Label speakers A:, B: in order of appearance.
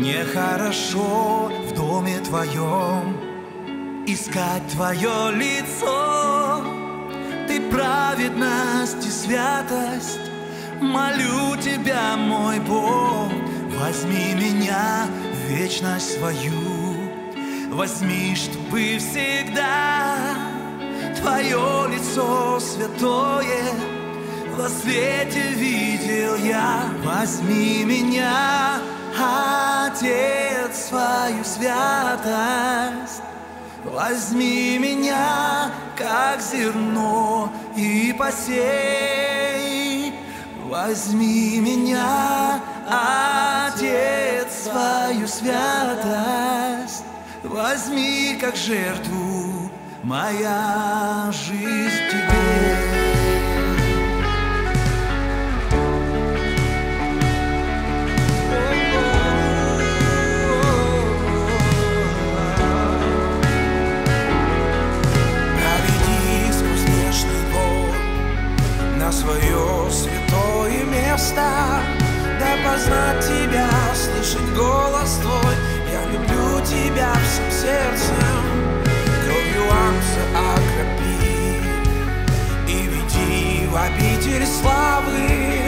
A: Мне хорошо в доме твоем, искать твое лицо. Ты праведность и святость, молю тебя, мой Бог. Возьми меня в вечность свою, возьми, чтобы всегда твое лицо святое во свете видел я. Возьми меня, Отец, свою святость. Возьми меня, как зерно, и посей. Возьми меня, Отец, свою святость. Возьми, как жертву, моя жизнь тебе.
B: Свое святое место, да познать тебя, слышать голос твой. Я люблю тебя всем сердцем, кровью ангела окропи и веди в обитель славы.